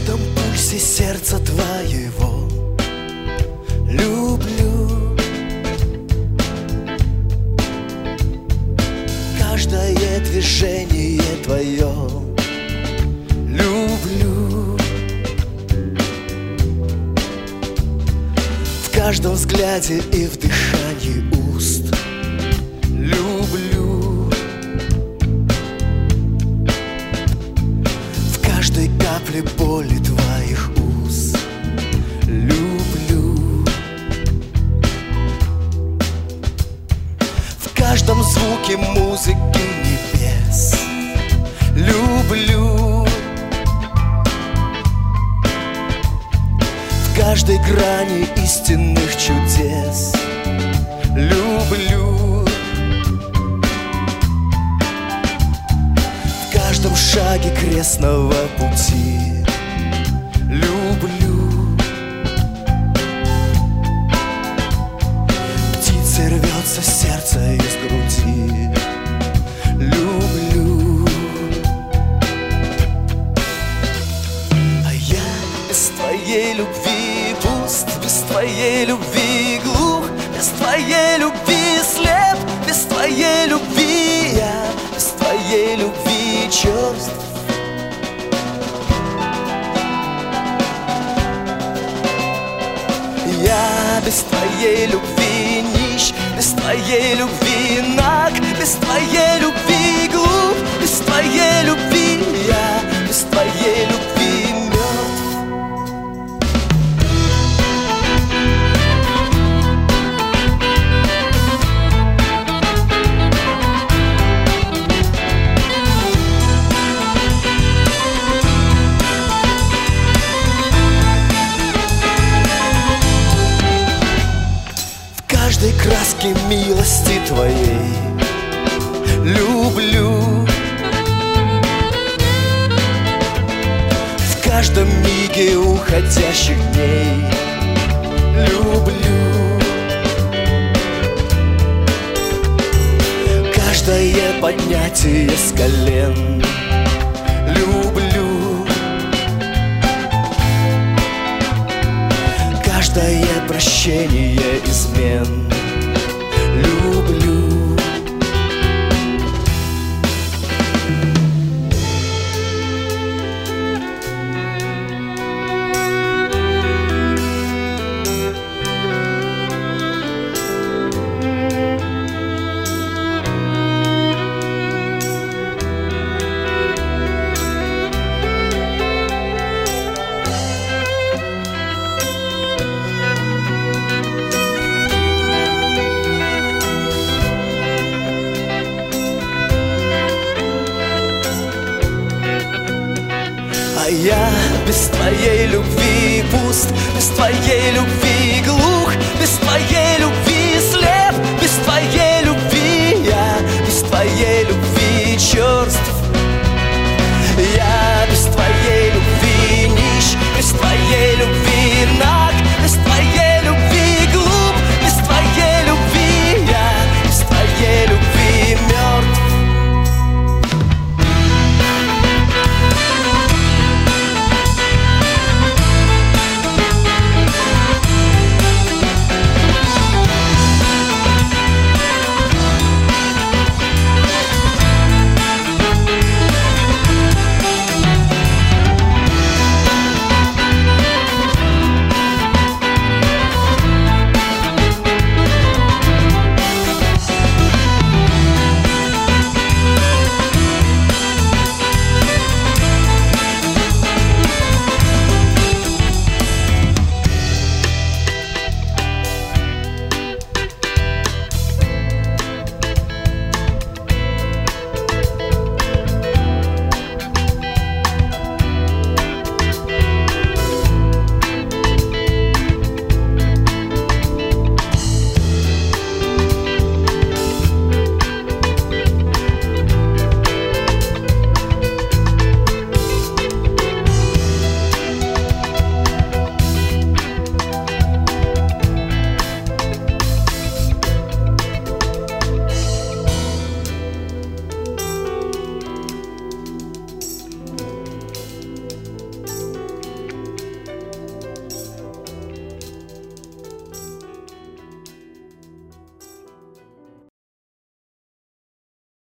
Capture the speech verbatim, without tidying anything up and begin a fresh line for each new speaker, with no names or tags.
каждом пульсе сердца твоего люблю. Каждое движение твое люблю. В каждом взгляде и в дыхании уст люблю. В каждой капле боли твоих уст люблю. В каждом звуке музыки небес люблю. В каждой грани истинных чудес люблю. В каждом шаге крестного пути люблю. Птицей рвется сердце из груди люблю. А я без твоей любви пуст, без твоей любви глух, без твоей любви слеп, без твоей любви я, без твоей любви черств. Я без твоей любви нищ, без твоей любви наг, без твоей любви глуп, без твоей любви я, без твоей любви мертв. В каждой краске милости твоей люблю. В каждом миге уходящих дней люблю. Каждое поднятие с колен люблю. Каждое прощение измен люблю. А я без твоей любви пуст, без твоей любви глух, без твоей любви слеп, без твоей любви я, без твоей любви черт.